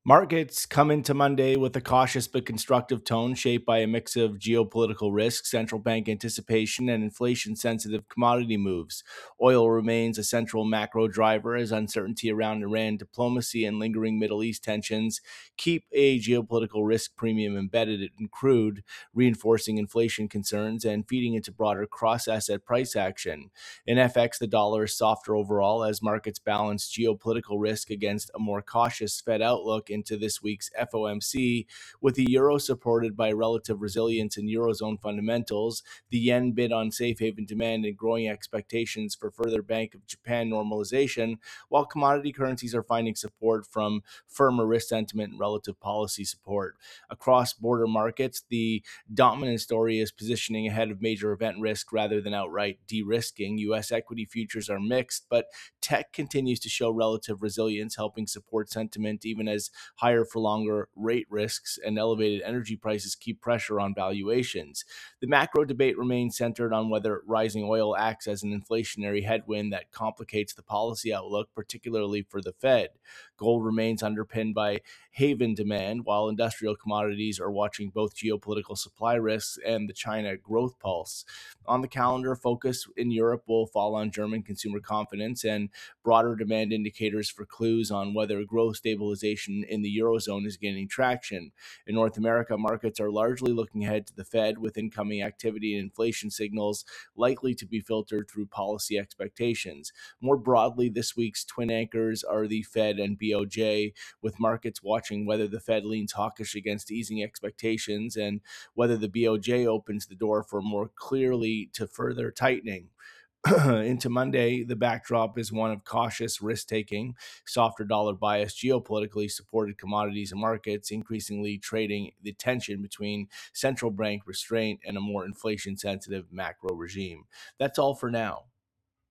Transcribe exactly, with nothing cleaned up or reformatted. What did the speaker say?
Markets come into Monday with a cautious but constructive tone shaped by a mix of geopolitical risks, central bank anticipation, and inflation sensitive commodity moves. Oil remains a central macro driver as uncertainty around Iran diplomacy and lingering Middle East tensions keep a geopolitical risk premium embedded in crude, reinforcing inflation concerns and feeding into broader cross asset price action. In F X, the dollar is softer overall as markets balance geopolitical risk against a more cautious Fed outlook into this week's F O M C, with the euro supported by relative resilience in eurozone fundamentals, the yen bid on safe haven demand and growing expectations for further Bank of Japan normalization, while commodity currencies are finding support from firmer risk sentiment and relative policy support. Across border markets, the dominant story is positioning ahead of major event risk rather than outright de-risking. U S equity futures are mixed, but tech continues to show relative resilience, helping support sentiment even as higher for longer rate risks and elevated energy prices keep pressure on valuations. The macro debate remains centered on whether rising oil acts as an inflationary headwind that complicates the policy outlook, particularly for the Fed. Gold remains underpinned by haven demand, while industrial commodities are watching both geopolitical supply risks and the China growth pulse. On the calendar, focus in Europe will fall on German consumer confidence and broader demand indicators for clues on whether growth stabilization in the Eurozone is gaining traction. In North America, markets are largely looking ahead to the Fed, with incoming activity and inflation signals likely to be filtered through policy expectations. More broadly, this week's twin anchors are the Fed and B O J, with markets watching whether the Fed leans hawkish against easing expectations and whether the B O J opens the door for more clearly to further tightening. Into Monday, the backdrop is one of cautious risk taking, softer dollar bias, geopolitically supported commodities and markets, increasingly trading the tension between central bank restraint and a more inflation sensitive macro regime. That's all for now.